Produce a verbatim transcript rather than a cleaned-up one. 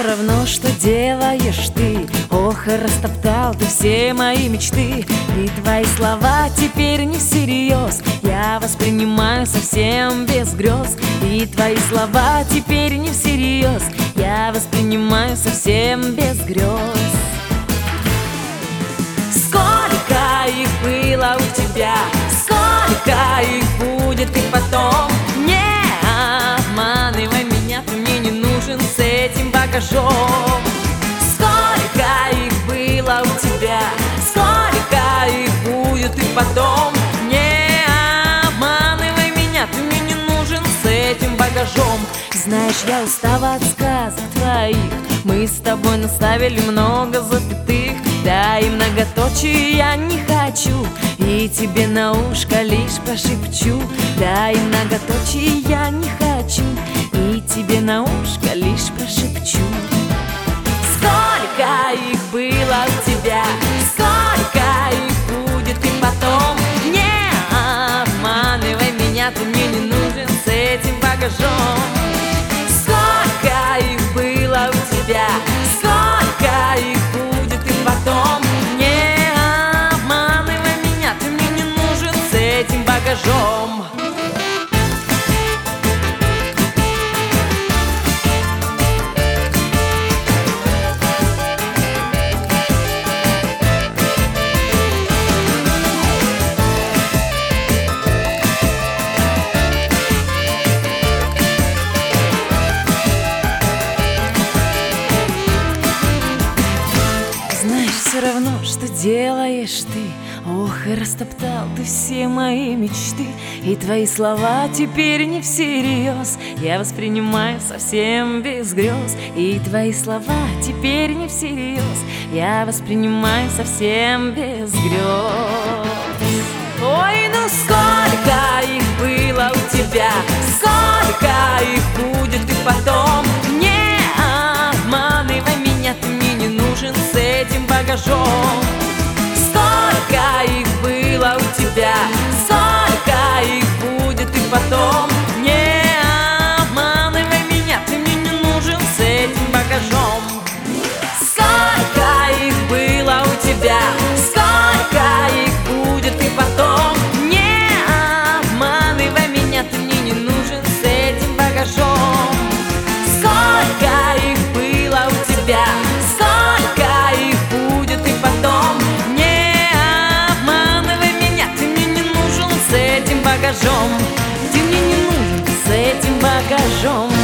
равно, что делаешь ты. Ох, и растоптал ты все мои мечты. И твои слова теперь не всерьез, я воспринимаю совсем без грез. И твои слова теперь не всерьез, я воспринимаю совсем без грез. Сколько их было у тебя, сколько их будет и потом. Не обманывай меня, ты мне не нужен с этим багажом. Сколько их было у тебя, сколько их будет и потом. Не обманывай меня, ты мне не нужен с этим багажом. Знаешь, я устала от сказок твоих, мы с тобой наставили много запятых. Да и многоточие я не хочу, и тебе на ушко лишь пошепчу. Да и многоточие я не хочу, и тебе на ушко лишь пошепчу. Сколько их было у тебя, сколько их будет и потом. Не обманывай меня, ты мне не нужен с этим багажом. Сколько их было у тебя, сколько их будет и потом. Не обманывай меня, ты мне не нужен с этим багажом. Все равно, что делаешь ты. Ох, и растоптал ты все мои мечты. И твои слова теперь не всерьез, я воспринимаю совсем без грез. И твои слова теперь не всерьез, я воспринимаю совсем без грез. Ой, ну сколько их было у тебя, сколько их будет и потом. Не обманывай меня, ты мне не нужен с этим багажом. Сколько их было у тебя, сколько их будет и потом. Не обманывай меня, ты мне не нужен с этим багажом. Сколько их было у тебя, сколько их будет и потом. Не обманывай меня, ты мне не нужен с этим багажом. Сколько их было у тебя, сколько их будет и потом. Не обманывай меня, ты мне не нужен с этим багажом. Ты мне не нужен с этим багажом.